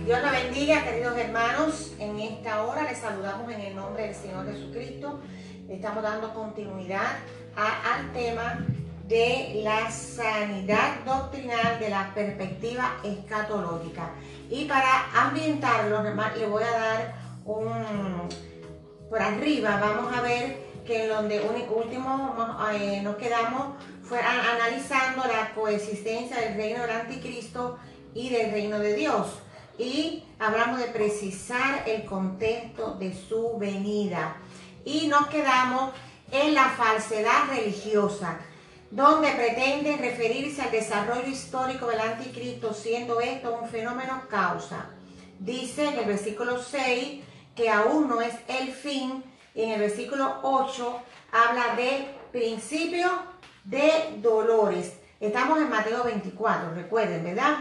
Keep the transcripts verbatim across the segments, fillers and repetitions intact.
Dios la bendiga, queridos hermanos. En esta hora les saludamos en el nombre del Señor Jesucristo. Le estamos dando continuidad a, al tema de la sanidad doctrinal de la perspectiva escatológica. Y para ambientarlo, hermanos, le voy a dar un... Por arriba vamos a ver que en donde último eh, nos quedamos fue a, analizando la coexistencia del reino del anticristo y del reino de Dios. Y hablamos de precisar el contexto de su venida. Y nos quedamos en la falsedad religiosa, donde pretende referirse al desarrollo histórico del anticristo, siendo esto un fenómeno causa. Dice en el versículo seis que aún no es el fin, y en el versículo ocho habla de principio de dolores. Estamos en Mateo veinticuatro, recuerden, ¿verdad?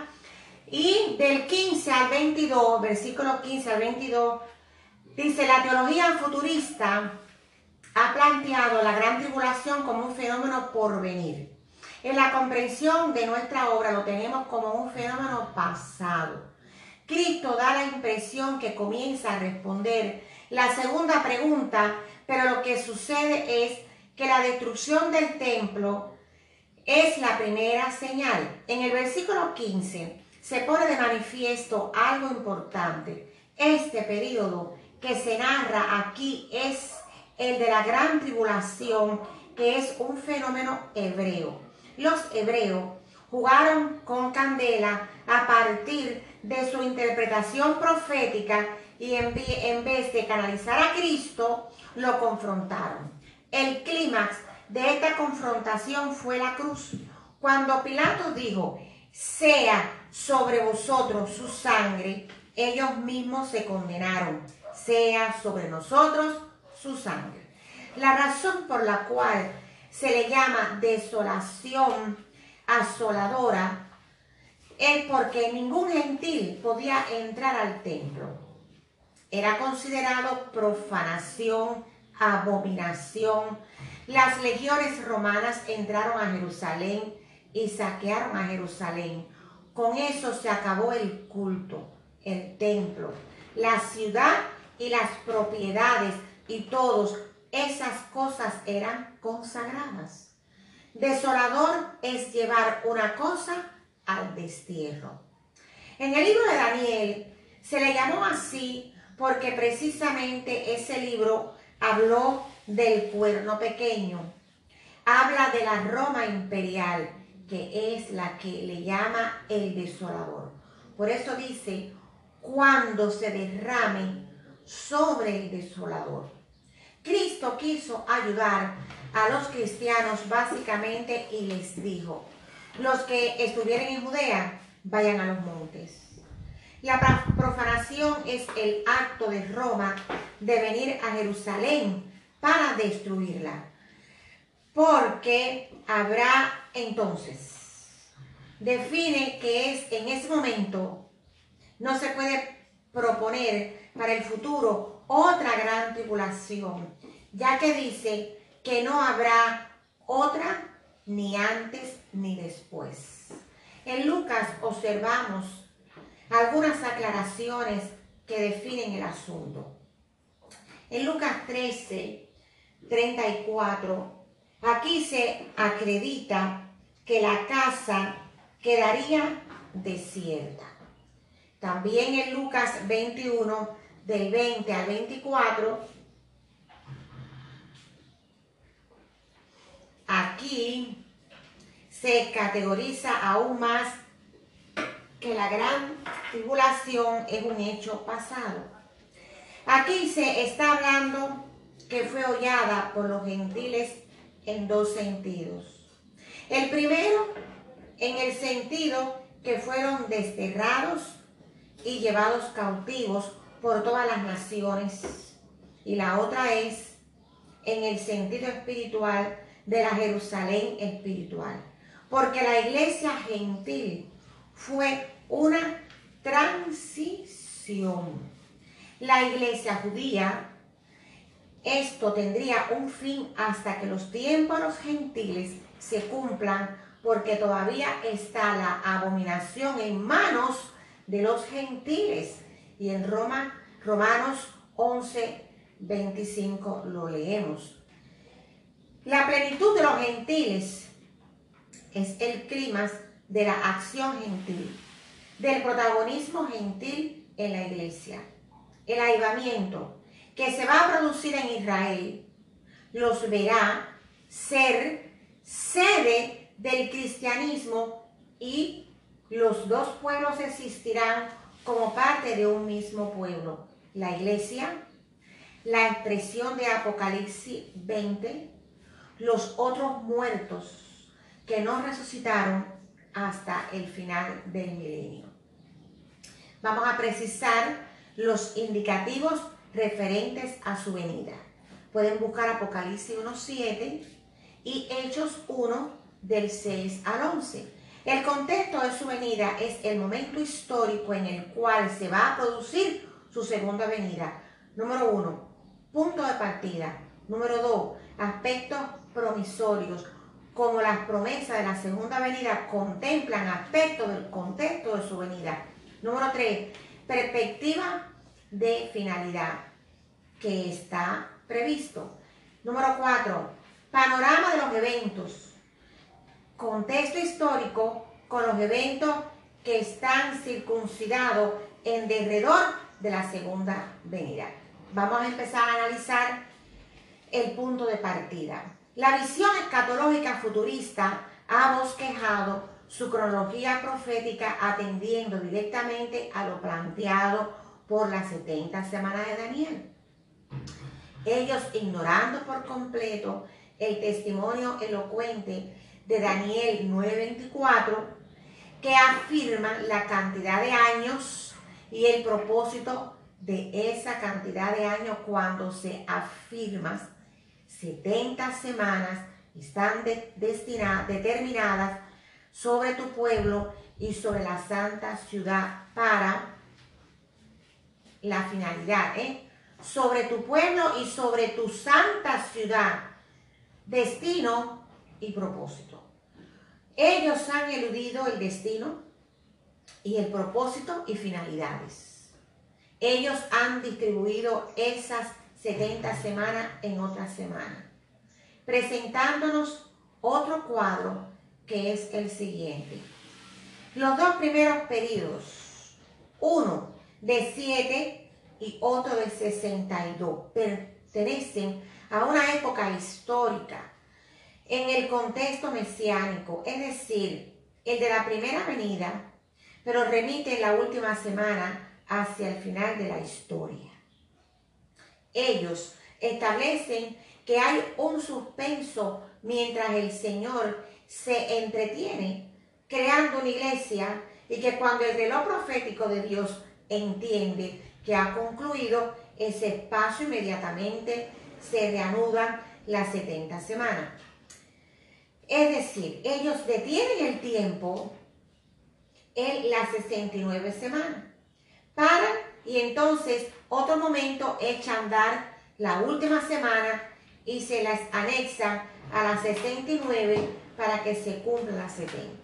Y del quince al veintidós, versículo quince al veintidós, dice: la teología futurista ha planteado la gran tribulación como un fenómeno por venir. En la comprensión de nuestra obra lo tenemos como un fenómeno pasado. Cristo da la impresión que comienza a responder la segunda pregunta, pero lo que sucede es que la destrucción del templo es la primera señal. En el versículo quince se pone de manifiesto algo importante. Este periodo que se narra aquí es el de la gran tribulación, que es un fenómeno hebreo. Los hebreos jugaron con candela a partir de su interpretación profética y en, en vez de canalizar a Cristo, lo confrontaron. El clímax de esta confrontación fue la cruz, cuando Pilato dijo: sea sobre vosotros su sangre. Ellos mismos se condenaron: sea sobre nosotros su sangre. La razón por la cual se le llama desolación asoladora es porque ningún gentil podía entrar al templo. Era considerado profanación, abominación. Las legiones romanas entraron a Jerusalén y saquearon a Jerusalén. Con eso se acabó el culto, el templo, la ciudad y las propiedades, y todas esas cosas eran consagradas. Desolador es llevar una cosa al destierro. En el libro de Daniel se le llamó así porque precisamente ese libro habló del cuerno pequeño. Habla de la Roma imperial, que es la que le llama el desolador. Por eso dice: cuando se derrame sobre el desolador. Cristo quiso ayudar a los cristianos básicamente y les dijo: los que estuvieran en Judea, vayan a los montes. La profanación es el acto de Roma de venir a Jerusalén para destruirla. Porque habrá entonces, define que es en ese momento, no se puede proponer para el futuro otra gran tribulación, ya que dice que no habrá otra ni antes ni después. En Lucas observamos algunas aclaraciones que definen el asunto. En Lucas trece, treinta y cuatro, aquí se acredita que la casa quedaría desierta. También en Lucas veintiuno, del veinte al veinticuatro, aquí se categoriza aún más que la gran tribulación es un hecho pasado. Aquí se está hablando que fue hollada por los gentiles en dos sentidos. El primero, en el sentido que fueron desterrados y llevados cautivos por todas las naciones. Y la otra es en el sentido espiritual de la Jerusalén espiritual. Porque la iglesia gentil fue una transición. La iglesia judía, esto tendría un fin hasta que los tiempos de los gentiles se cumplan, porque todavía está la abominación en manos de los gentiles. Y en Roma, Romanos once, veinticinco lo leemos. La plenitud de los gentiles es el clímax de la acción gentil, del protagonismo gentil en la iglesia. El avivamiento que se va a producir en Israel los verá ser sede del cristianismo y los dos pueblos existirán como parte de un mismo pueblo. La iglesia, la expresión de Apocalipsis veinte, los otros muertos que no resucitaron hasta el final del milenio. Vamos a precisar los indicativos referentes a su venida. Pueden buscar Apocalipsis uno siete y Hechos uno del seis al once. El contexto de su venida es el momento histórico en el cual se va a producir su segunda venida. Número uno, punto de partida. Número dos, aspectos promisorios, como las promesas de la segunda venida contemplan aspectos del contexto de su venida. Número tres, perspectiva de finalidad que está previsto. Número cuatro, panorama de los eventos. Contexto histórico con los eventos que están circuncidados en derredor de la segunda venida. Vamos a empezar a analizar el punto de partida. La visión escatológica futurista ha bosquejado su cronología profética atendiendo directamente a lo planteado por las setenta semanas de Daniel. Ellos ignorando por completo el testimonio elocuente de Daniel nueve veinticuatro, que afirma la cantidad de años y el propósito de esa cantidad de años cuando se afirma setenta semanas están de, destinadas, determinadas sobre tu pueblo y sobre la santa ciudad para la finalidad, ¿eh? Sobre tu pueblo y sobre tu santa ciudad, destino y propósito. Ellos han eludido el destino y el propósito y finalidades. Ellos han distribuido esas setenta semanas en otras semanas, presentándonos otro cuadro que es el siguiente. Los dos primeros periodos, uno de siete y otro de sesenta y dos, pertenecen a una época histórica en el contexto mesiánico, es decir, el de la primera venida, pero remite la última semana hacia el final de la historia. Ellos establecen que hay un suspenso mientras el Señor se entretiene creando una iglesia y que cuando el reloj profético de Dios entiende que ha concluido ese espacio, inmediatamente se reanudan las setenta semanas. Es decir, ellos detienen el tiempo en las sesenta y nueve semanas. Paran y entonces otro momento echa a andar la última semana y se las anexa a las sesenta y nueve para que se cumplan las setenta.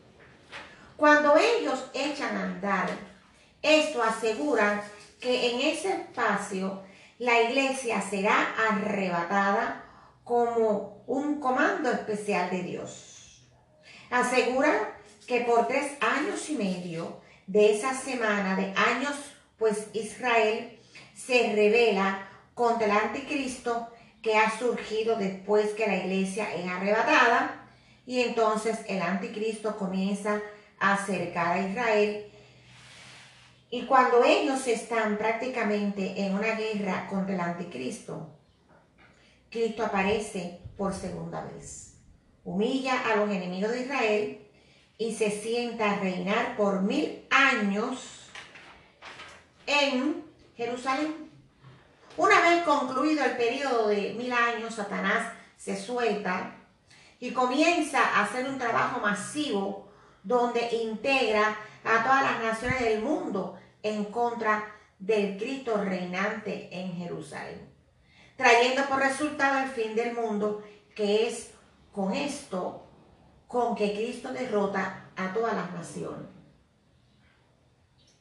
Cuando ellos echan a andar, esto asegura que en ese espacio la iglesia será arrebatada como un comando especial de Dios. Asegura que por tres años y medio de esa semana de años, pues Israel se revela contra el anticristo que ha surgido después que la iglesia es arrebatada, y entonces el anticristo comienza a acercar a Israel. Y cuando ellos están prácticamente en una guerra contra el anticristo, Cristo aparece por segunda vez. Humilla a los enemigos de Israel y se sienta a reinar por mil años en Jerusalén. Una vez concluido el periodo de mil años, Satanás se suelta y comienza a hacer un trabajo masivo donde integra a todas las naciones del mundo en contra del Cristo reinante en Jerusalén, trayendo por resultado el fin del mundo, que es con esto con que Cristo derrota a todas las naciones.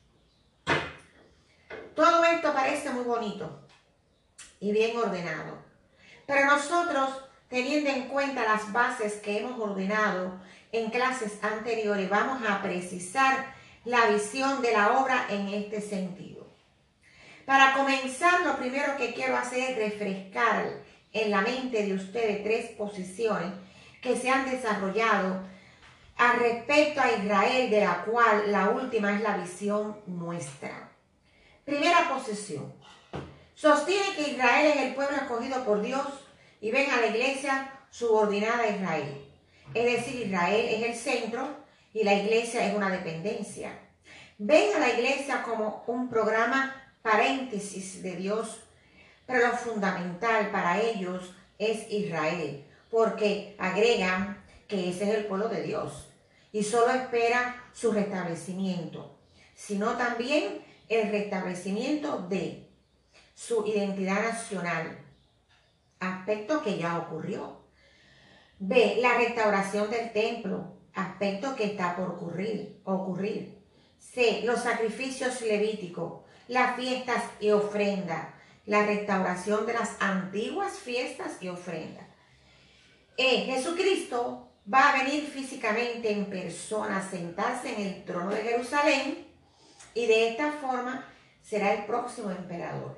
esto parece muy bonito y bien ordenado. Pero nosotros, teniendo en cuenta las bases que hemos ordenado en clases anteriores, vamos a precisar la visión de la obra en este sentido. Para comenzar, lo primero que quiero hacer es refrescar en la mente de ustedes tres posiciones que se han desarrollado al respecto a Israel, de la cual la última es la visión nuestra. Primera posición. Sostiene que Israel es el pueblo escogido por Dios y ven a la iglesia subordinada a Israel. Es decir, Israel es el centro y la iglesia es una dependencia. Ven a la iglesia como un programa paréntesis de Dios, pero lo fundamental para ellos es Israel, porque agregan que ese es el pueblo de Dios y solo espera su restablecimiento, sino también el restablecimiento de su identidad nacional, aspecto que ya ocurrió. B, la restauración del templo, aspecto que está por ocurrir. ocurrir. C, los sacrificios levíticos, las fiestas y ofrendas, la restauración de las antiguas fiestas y ofrendas. E, Jesucristo va a venir físicamente en persona a sentarse en el trono de Jerusalén y de esta forma será el próximo emperador.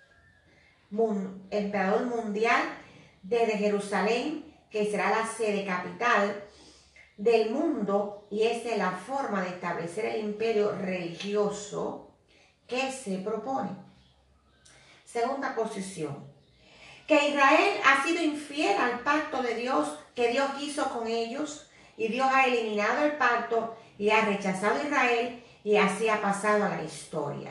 Mun, emperador mundial desde Jerusalén, que será la sede capital del mundo, y esa es la forma de establecer el imperio religioso que se propone. Segunda posición. Que Israel ha sido infiel al pacto de Dios que Dios hizo con ellos, y Dios ha eliminado el pacto y ha rechazado a Israel, y así ha pasado a la historia.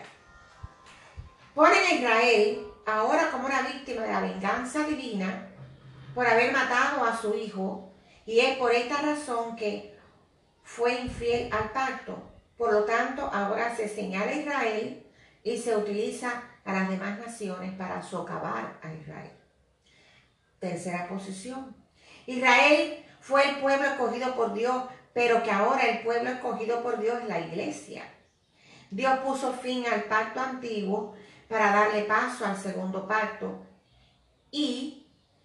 Ponen a Israel ahora como una víctima de la venganza divina por haber matado a su hijo, y es por esta razón que fue infiel al pacto. Por lo tanto, ahora se señala a Israel y se utiliza a las demás naciones para socavar a Israel. Tercera posición. Israel fue el pueblo escogido por Dios, pero que ahora el pueblo escogido por Dios es la iglesia. Dios puso fin al pacto antiguo para darle paso al segundo pacto y,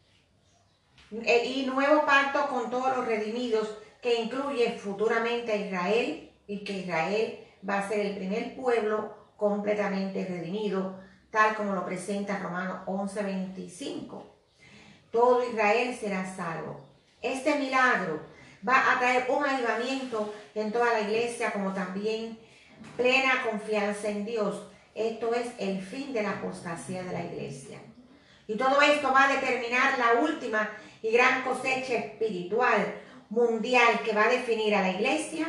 y nuevo pacto con todos los redimidos, que incluye futuramente a Israel, y que Israel va a ser el primer pueblo completamente redimido, tal como lo presenta Romanos once veinticinco. Todo Israel será salvo. Este milagro va a traer un avivamiento en toda la iglesia, como también plena confianza en Dios. Esto es el fin de la apostasía de la iglesia. Y todo esto va a determinar la última y gran cosecha espiritual mundial, que va a definir a la iglesia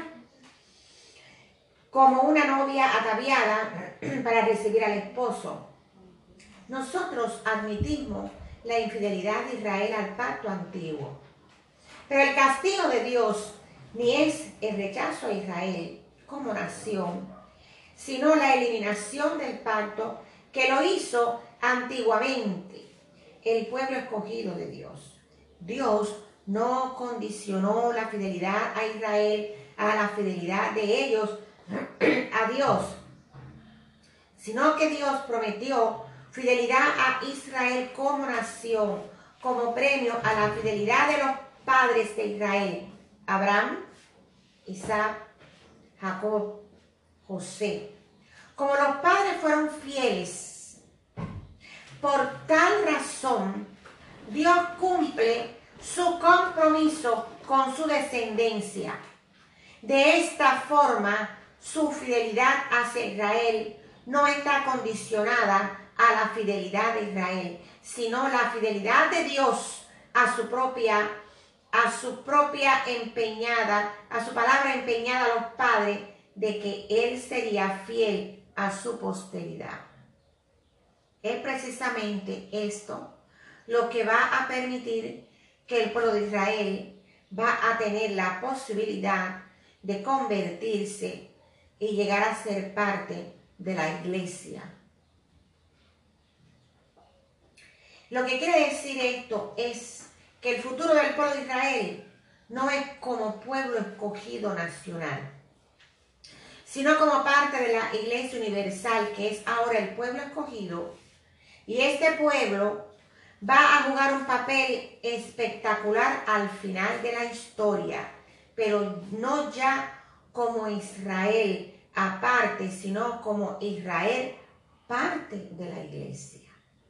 como una novia ataviada para recibir al esposo. Nosotros admitimos la infidelidad de Israel al pacto antiguo, pero el castigo de Dios ni es el rechazo a Israel como nación, sino la eliminación del pacto que lo hizo antiguamente el pueblo escogido de Dios. Dios no condicionó la fidelidad a Israel a la fidelidad de ellos a Dios, sino que Dios prometió fidelidad a Israel como nación, como premio a la fidelidad de los padres de Israel: Abraham, Isaac, Jacob, José. Como los padres fueron fieles, por tal razón Dios cumple su compromiso con su descendencia. De esta forma, su fidelidad hacia Israel no está condicionada a la fidelidad de Israel, sino la fidelidad de Dios a su propia, a su propia empeñada, a su palabra empeñada a los padres, de que Él sería fiel a su posteridad. Es precisamente esto lo que va a permitir que el pueblo de Israel va a tener la posibilidad de convertirse y llegar a ser parte de la iglesia. Lo que quiere decir esto es que el futuro del pueblo de Israel no es como pueblo escogido nacional, sino como parte de la Iglesia Universal, que es ahora el pueblo escogido. Y este pueblo va a jugar un papel espectacular al final de la historia, pero no ya como Israel aparte, sino como Israel parte de la iglesia.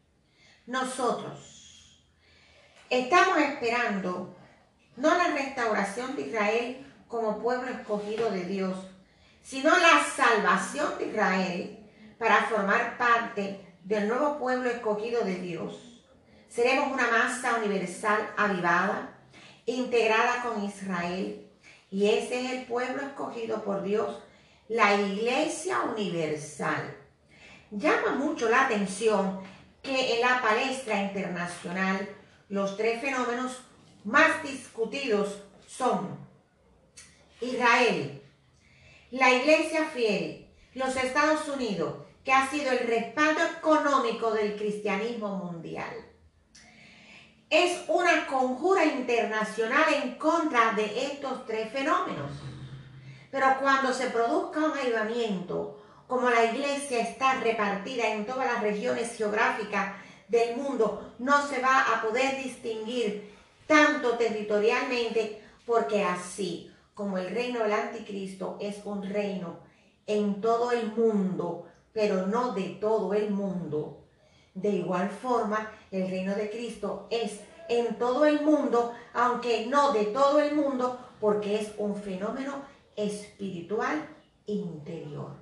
Nosotros estamos esperando no la restauración de Israel como pueblo escogido de Dios, sino la salvación de Israel para formar parte del nuevo pueblo escogido de Dios. Seremos una masa universal avivada, integrada con Israel, y ese es el pueblo escogido por Dios, la Iglesia Universal. Llama mucho la atención que en la palestra internacional los tres fenómenos más discutidos son Israel, la Iglesia fiel, los Estados Unidos, que ha sido el respaldo económico del cristianismo mundial. Es una conjura internacional en contra de estos tres fenómenos. Pero cuando se produzca un avivamiento, como la iglesia está repartida en todas las regiones geográficas del mundo, no se va a poder distinguir tanto territorialmente, porque así como el reino del anticristo es un reino en todo el mundo, pero no de todo el mundo, de igual forma, el reino de Cristo es en todo el mundo, aunque no de todo el mundo, porque es un fenómeno espiritual interior.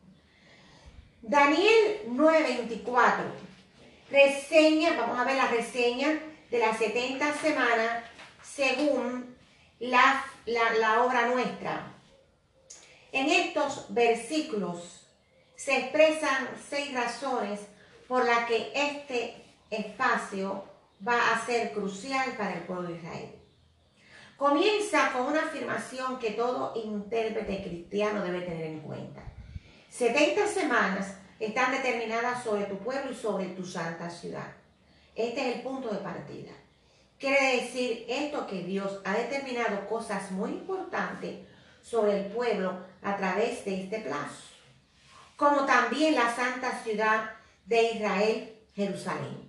Daniel nueve veinticuatro reseña, vamos a ver la reseña de las setenta semanas según la, la, la obra nuestra. En estos versículos se expresan seis razones por la que este espacio va a ser crucial para el pueblo de Israel. Comienza con una afirmación que todo intérprete cristiano debe tener en cuenta. setenta semanas están determinadas sobre tu pueblo y sobre tu santa ciudad. Este es el punto de partida. Quiere decir esto que Dios ha determinado cosas muy importantes sobre el pueblo a través de este plazo, como también la santa ciudad de Israel, Jerusalén.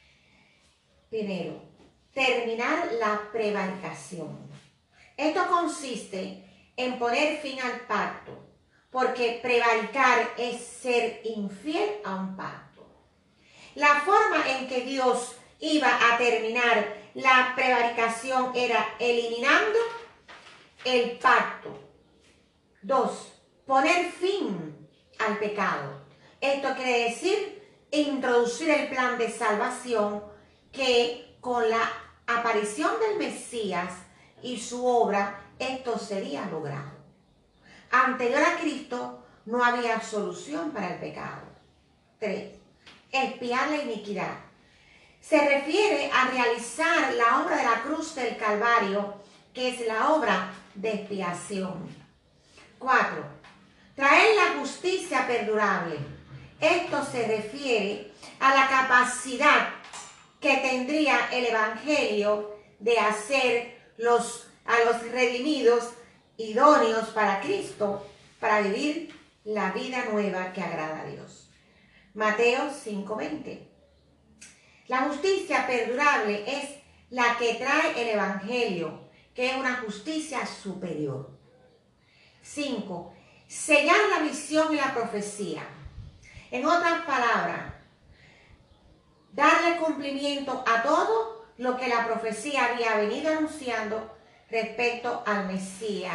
Primero, terminar la prevaricación. Esto consiste en poner fin al pacto, porque prevaricar es ser infiel a un pacto. La forma en que Dios iba a terminar la prevaricación era eliminando el pacto. Dos, poner fin al pecado. Esto quiere decir introducir el plan de salvación que con la aparición del Mesías y su obra esto sería logrado. Anterior a Cristo no había solución para el pecado. Tres, expiar la iniquidad. Se refiere a realizar la obra de la cruz del Calvario, que es la obra de expiación. Cuatro, traer la justicia perdurable. Esto se refiere a la capacidad que tendría el Evangelio de hacer los, a los redimidos idóneos para Cristo, para vivir la vida nueva que agrada a Dios. Mateo cinco veinte. La justicia perdurable es la que trae el Evangelio, que es una justicia superior. Cinco. Sellar la visión y la profecía. En otras palabras, darle cumplimiento a todo lo que la profecía había venido anunciando respecto al Mesías.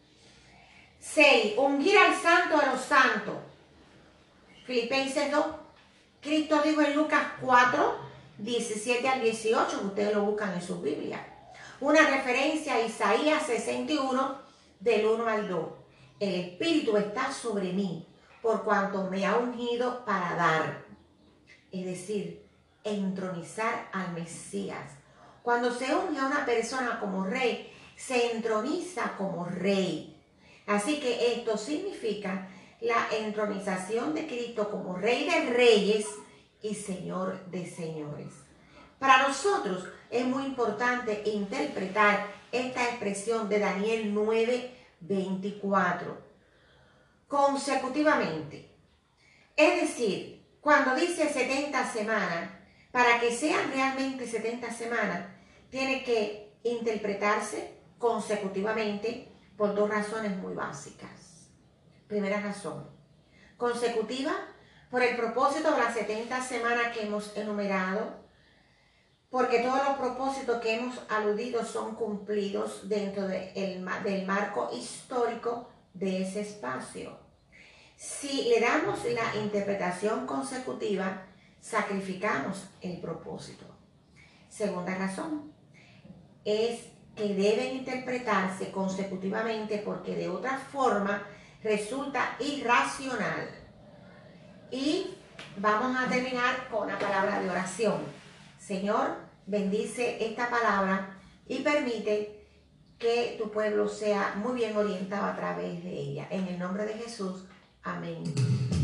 Seis. Ungir al santo de los santos. Filipenses dos. Cristo dijo en Lucas cuatro, diecisiete al dieciocho, que ustedes lo buscan en sus Biblias. Una referencia a Isaías sesenta y uno, del uno al dos. El Espíritu está sobre mí, por cuanto me ha ungido para dar. Es decir, entronizar al Mesías. Cuando se unge a una persona como rey, se entroniza como rey. Así que esto significa la entronización de Cristo como Rey de Reyes y Señor de Señores. Para nosotros es muy importante interpretar esta expresión de Daniel nueve veinticuatro consecutivamente. Es decir, cuando dice setenta semanas, para que sean realmente setenta semanas, tiene que interpretarse consecutivamente por dos razones muy básicas. Primera razón, consecutiva por el propósito de las setenta semanas que hemos enumerado, porque todos los propósitos que hemos aludido son cumplidos dentro de el, del marco histórico de ese espacio. Si le damos la interpretación consecutiva, sacrificamos el propósito. Segunda razón, es que deben interpretarse consecutivamente porque de otra forma resulta irracional. Y vamos a terminar con una palabra de oración. Señor, bendice esta palabra y permite que tu pueblo sea muy bien orientado a través de ella. En el nombre de Jesús, amén.